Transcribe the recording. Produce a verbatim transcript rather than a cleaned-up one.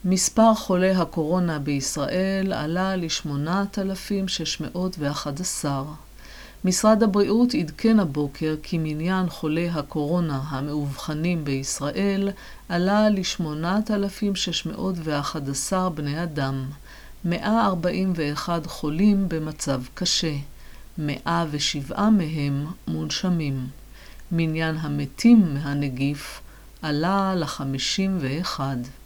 מספר חולי הקורונה בישראל עלה ל-שמונת אלפים שש מאות ואחת עשר. משרד הבריאות עדכן הבוקר כי מניין חולי הקורונה המאובחנים בישראל עלה ל-שמונת אלפים שש מאות ואחת עשר בני אדם, מאה ארבעים ואחד חולים במצב קשה, מאה ושבעה מהם מונשמים. מניין המתים מהנגיף עלה ל-חמישים ואחד.